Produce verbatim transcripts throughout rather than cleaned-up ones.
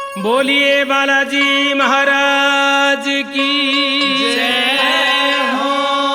बोलिए बालाजी महाराज की जय हो।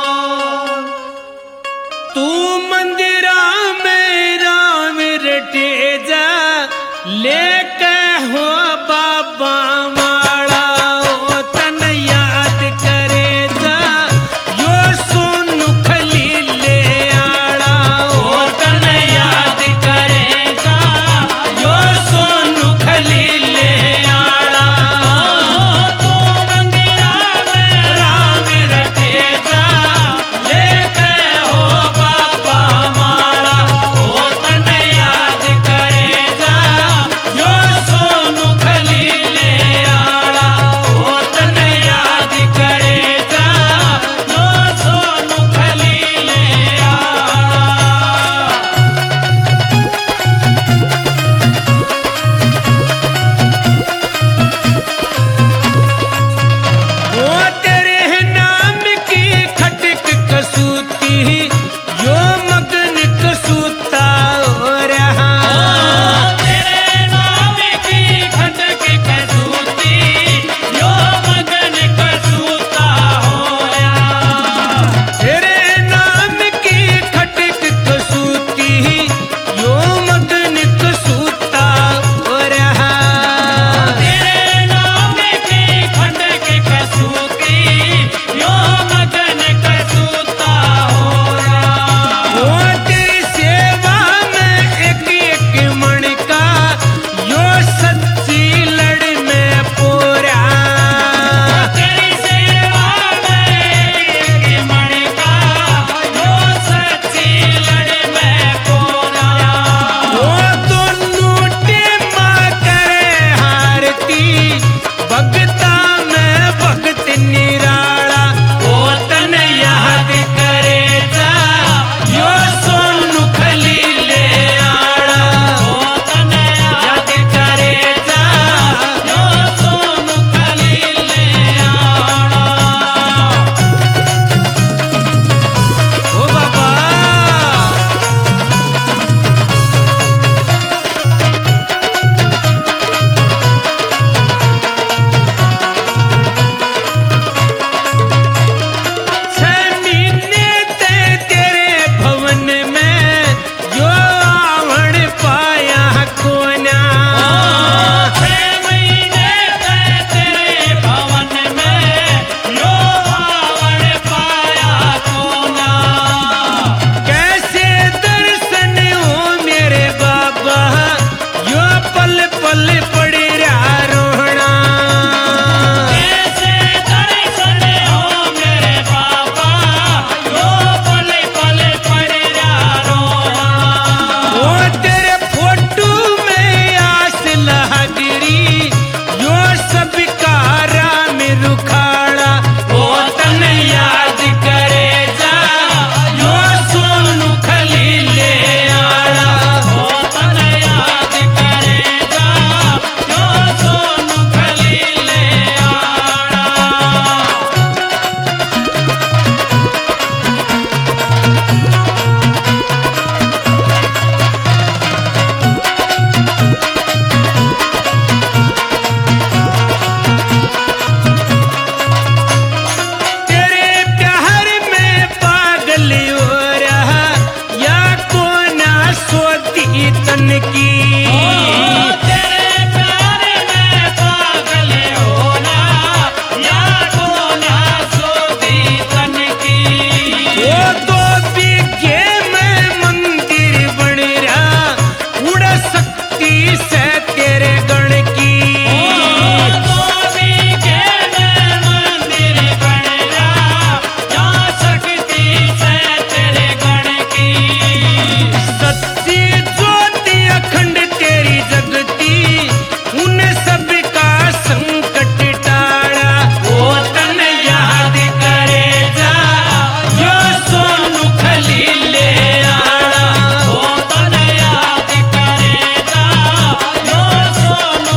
तू मंदिरा में राम रटे जा लेके हो बाबा माड़ा ओ तन याद करे जा यो सोनू खलीले आड़ा ओ तन याद करे जा यो सोनू खलीले आड़ा तू मंदिरा में राम रटे जा लेके हो बाबा माड़ा ओ तन याद करे जा यो सोनू खलीले आड़ा ओ तन याद करे जा यो सोनू खलीले आड़ा। वो तेरे नाम की खटक कसूती यो मगन कसूता हो रहा तेरे नाम की खटक कसूती यो मगन कसूता हो रहा तेरे नाम की खटक कसूती यो मगन कसूता हो रहा तेरे नाम की खटक कसूती यो मगन कसूता हो रहा वो तेरी सेवा में एक एक मण का यो सच्ची लड़ में पूरा तेरी सेवा में एक एक मण का यो सच्ची लड़ में पूरा वो दोनों टेमा करे हारती भगता में भगत निराला ओ तन याद करे जा यो सोनू खलीले आड़ा ओ तन याद करे जा यो सोनू खलीले आड़ा। ओ बाबा छह महीने ते तेरे भवन में यो आवण पाया कोना छह महीने ते तेरे भवन में यो आवण पाया कोना कैसे दर्शन हो मेरे बाबा यो पल पल पड़ी रहा रोहना कैसे दर्शन हो मेरे बाबा यो पल पल पड़ी रहा रोहना वो तेरे फोटो में आस लहगरी यो सब कारा में रुखाड़ा वो तन याद करे जा यो सोनू खलीले आड़ा वो तन याद करे जा यो सोनू खलीले आड़ा। तेरे प्यार में पागल हो रहा या कोना सोती तन की तेरे प्यार में पागल होना या कोना सोती तन की वो तो बीघे में मंदिर बन रहा उड़ सकती से तेरे गण की तो बीघे में मंदिर बन रहा जा सकती से तेरे गण की सच्ची ज्योति अखंड तेरी जगती उन सबका संकट टाड़ा वो तन याद करे जा यो सोनू खलीले आड़ा वो तन याद करे जा यो सोनू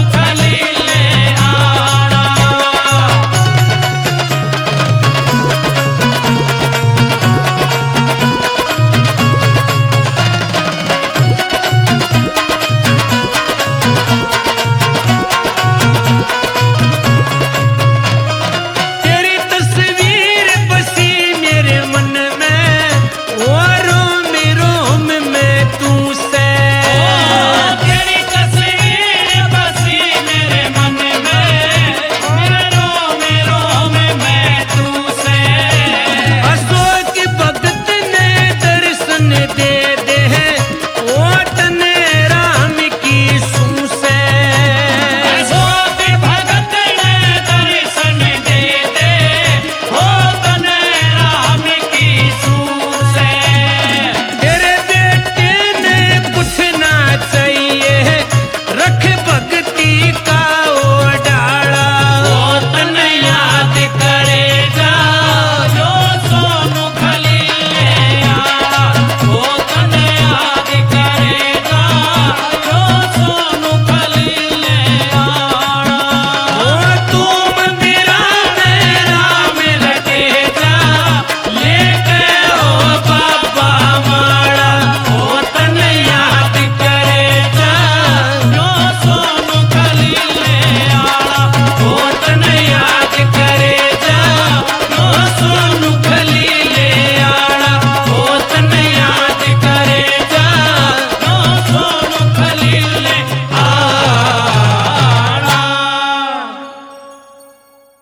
भक्ति का